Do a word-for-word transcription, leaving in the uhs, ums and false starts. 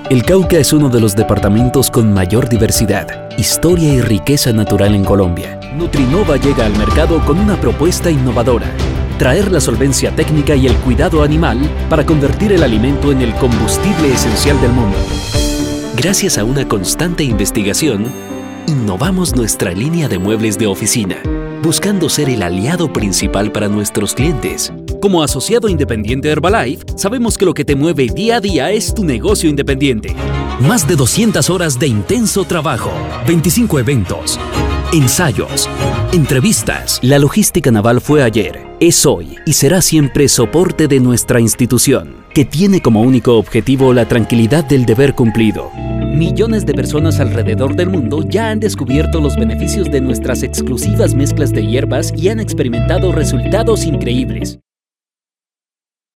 El Cauca es uno de los departamentos con mayor diversidad, historia y riqueza natural en Colombia. Nutrinova llega al mercado con una propuesta innovadora: traer la solvencia técnica y el cuidado animal para convertir el alimento en el combustible esencial del mundo. Gracias a una constante investigación, innovamos nuestra línea de muebles de oficina, buscando ser el aliado principal para nuestros clientes. Como asociado independiente de Herbalife, sabemos que lo que te mueve día a día es tu negocio independiente. Más de doscientas horas de intenso trabajo, veinticinco eventos, ensayos, entrevistas. La logística naval fue ayer, es hoy y será siempre soporte de nuestra institución, que tiene como único objetivo la tranquilidad del deber cumplido. Millones de personas alrededor del mundo ya han descubierto los beneficios de nuestras exclusivas mezclas de hierbas y han experimentado resultados increíbles.